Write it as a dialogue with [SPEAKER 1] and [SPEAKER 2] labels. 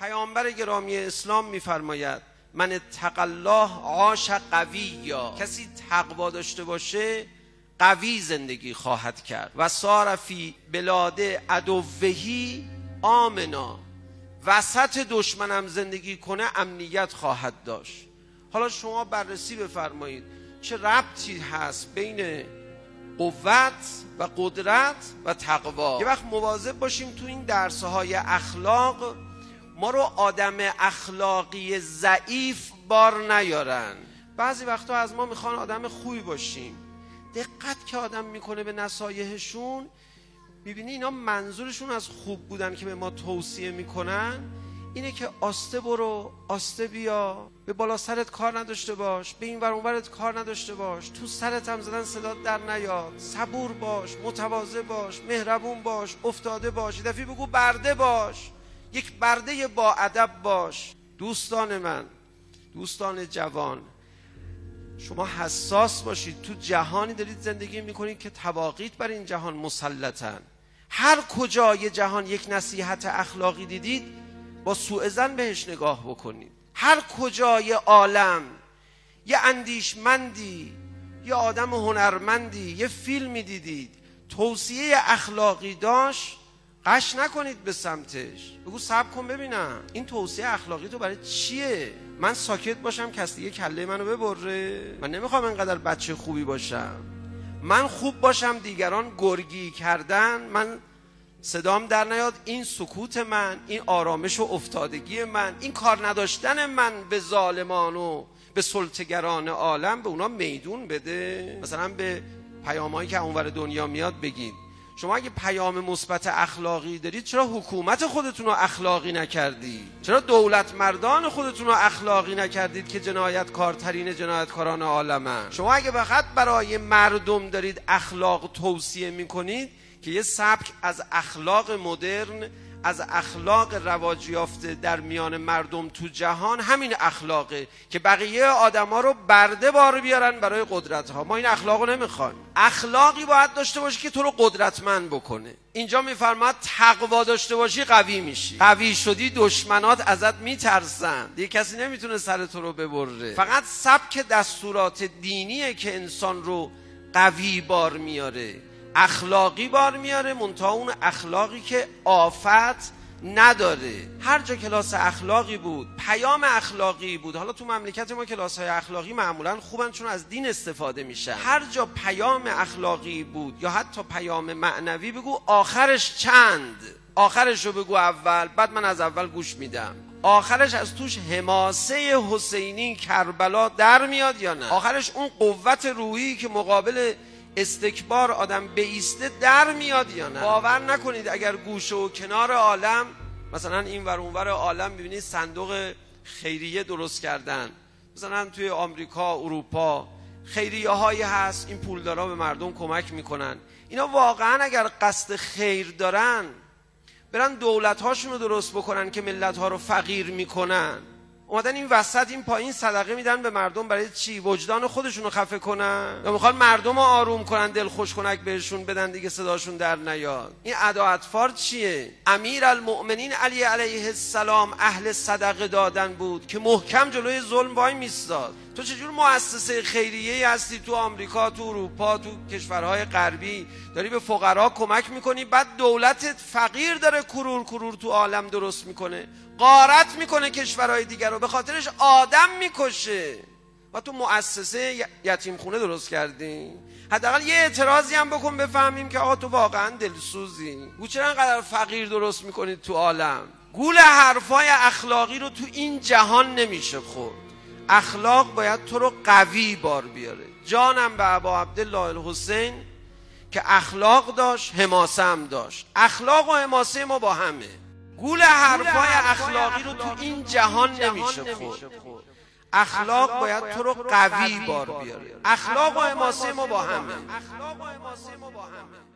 [SPEAKER 1] پیامبر گرامی اسلام میفرماید من اتق الله عاش قویا، کسی تقوا داشته باشه قوی زندگی خواهد کرد. و صار فی بلاد عدوهی آمنا، وسط دشمنم زندگی کنه امنیت خواهد داشت. حالا شما بررسی بفرمایید چه ربطی هست بین قوت و قدرت و تقوا. یه وقت مواظب باشیم تو این درس‌های اخلاق ما رو آدم اخلاقی ضعیف بار نیارن. بعضی وقتا از ما میخوان آدم خوبی باشیم، دقت که آدم میکنه به نصایحشون، میبینی اینا منظورشون از خوب بودن که به ما توصیه میکنن اینه که آسته برو، آسته بیا، به بالا سرت کار نداشته باش، به این ور اون ورت کار نداشته باش، تو سرت هم زدن صدات در نیاد، صبور باش، متواضع باش، مهربون باش، افتاده باش، یه دفعه بگو برده باش، یک برده با ادب باش. دوستان من، دوستان جوان، شما حساس باشید. تو جهانی دارید زندگی میکنید که طواغیت بر این جهان مسلطن. هر کجای جهان یک نصیحت اخلاقی دیدید با سوء ظن بهش نگاه بکنید. هر کجای عالم یه اندیشمندی، یه آدم هنرمندی، یه فیلمی دیدید توصیه اخلاقی داشت، قش نکنید به سمتش، بگو صبر کن ببینم این توصیه اخلاقی تو برای چیه. من ساکت باشم کسی دیگه کله منو ببره؟ من نمیخوام انقدر بچه خوبی باشم. من خوب باشم دیگران گرگی کردن، من صدام در نیاد. این سکوت من، این آرامش و افتادگی من، این کار نداشتن من به ظالمان و به سلطه‌گران عالم، به اونا میدون بده. مثلا به پیامایی که اونور دنیا میاد بگید شما اگه پیام مثبت اخلاقی دارید چرا حکومت خودتون رو اخلاقی نکردید؟ چرا دولت مردان خودتون رو اخلاقی نکردید که جنایتکارترین جنایتکاران عالمن؟ شما اگه فقط برای مردم دارید اخلاق توصیه میکنید که یه سبک از اخلاق مدرن، از اخلاق رواج یافته در میان مردم تو جهان همین اخلاقه که بقیه آدما رو برده بار بیارن برای قدرت ها. ما این اخلاقو نمیخوایم. اخلاقی باید داشته باشی که تو رو قدرتمند بکنه. اینجا میفرماد تقوا داشته باشی قوی میشی. قوی شدی دشمنات ازت میترسن، دیگه کسی نمیتونه سر تو رو ببره. فقط سبک دستورات دینیه که انسان رو قوی بار میاره، اخلاقی بار میاره، منتها اون اخلاقی که آفت نداره. هر جا کلاس اخلاقی بود، پیام اخلاقی بود. حالا تو مملکت ما کلاس های اخلاقی معمولا خوبن چون از دین استفاده میشن. هر جا پیام اخلاقی بود یا حتی پیام معنوی، بگو آخرش چند، آخرش رو بگو اول، بعد من از اول گوش میدم. آخرش از توش حماسه حسینی کربلا در میاد یا نه؟ آخرش اون قوت روحی که مقابل استکبار آدم بیسته در میاد یا نه؟ باور نکنید اگر گوشه و کنار عالم، مثلا این ور اون ور عالم ببینید صندوق خیریه درست کردن، مثلا توی آمریکا، اروپا خیریه هایی هست، این پولدارا به مردم کمک میکنن. اینا واقعا اگر قصد خیر دارن برن دولت هاشون رو درست بکنن که ملت ها رو فقیر میکنن. اومدن این وسط این پایین صدقه میدن به مردم برای چی؟ وجدان خودشون رو خفه کنن یا میخوان مردم رو آروم کنن، دل خوش کنک بهشون بدن دیگه صداشون در نیاد؟ این ادا اطفار چیه؟ امیرالمؤمنین علی علیه السلام اهل صدقه دادن بود که محکم جلوی ظلم وای میستاد. تو چجور مؤسسه خیریه‌ای هستی تو آمریکا، تو اروپا، تو کشورهای غربی داری به فقرا کمک میکنی، بعد دولتت فقیر داره کرور کرور تو عالم درست میکنه، غارت میکنه کشورهای دیگر رو، به خاطرش آدم میکشه و تو مؤسسه یتیم خونه درست کردی. حداقل یه اعتراضی هم بکن بفهمیم که آقا تو واقعا دلسوزی. گو چرا انقدر فقیر درست میکنید تو عالم؟ گول حرفای اخلاقی رو تو این جهان نمیشه خورد. اخلاق باید تو رو قوی بار بیاره. جانم به ابا عبدالله الحسین که اخلاق داشت، حماسه هم داشت. اخلاق و حماسه ما با همه. گول حرفای اخلاقی رو تو این جهان نمیشه خورد. اخلاق باید تو رو قوی بار بیاره. اخلاق و حماسه ما با همه.